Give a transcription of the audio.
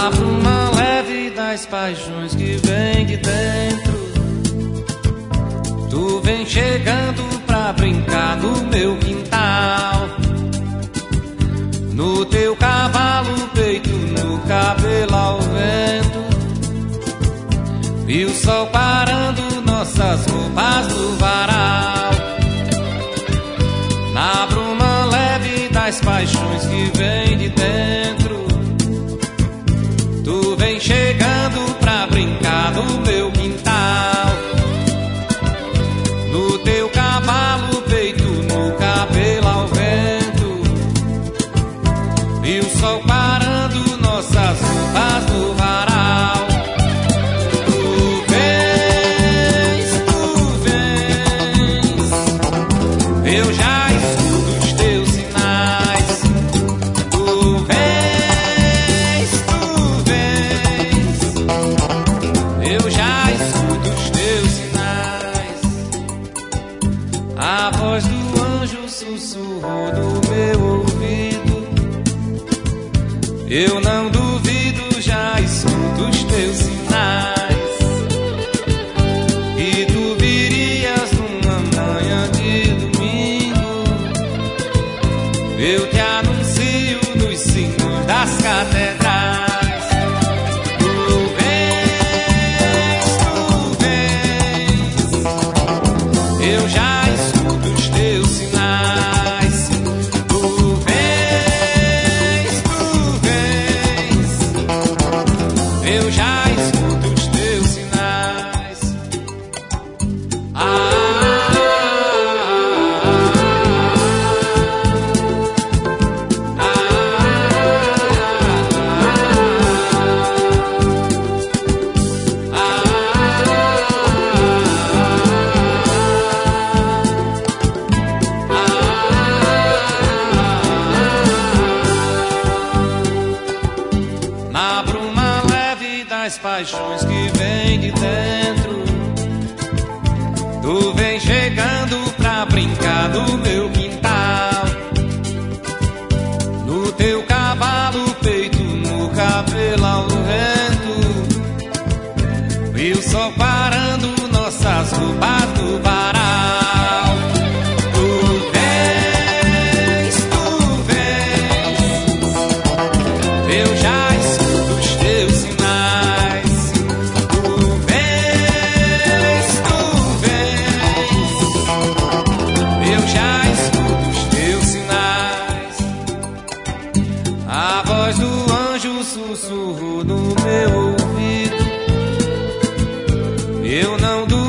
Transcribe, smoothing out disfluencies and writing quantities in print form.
Na bruma leve das paixões que vem de dentro, tu vem chegando pra brincar no meu quintal. No teu cavalo, peito, no cabelo ao vento, e o sol parando nossas roupas no varal. Na bruma leve das paixões que vem de dentro, tu vem chegando pra brincar no meu quintal. No teu cavalo, peito, no cabelo ao vento, e o sol parando nossas roupas no varal. Tu vens, eu já escuto os teus sinais. Tu vens, eu já escuto os teus sinais. A voz do anjo sussurrou no meu ouvido, eu não duvido, já escuto os teus sinais. E tu virias numa manhã de domingo, eu te anuncio nos sinos das catedrais. Tu vens, eu já escuto os teus sinais. Tu vens, eu já escuto os teus sinais. Na bruma leve das paixões que vem de dentro, tu vem chegando pra brincar no meu quintal. No teu cavalo, peito, no cabelo ao vento, e o sol parando nossas roupas no varal. Tu vens, eu já escuto os teus sinais. Tu vens, eu já escuto os teus sinais. A voz do anjo sussurrou no meu ouvido, eu não duvido,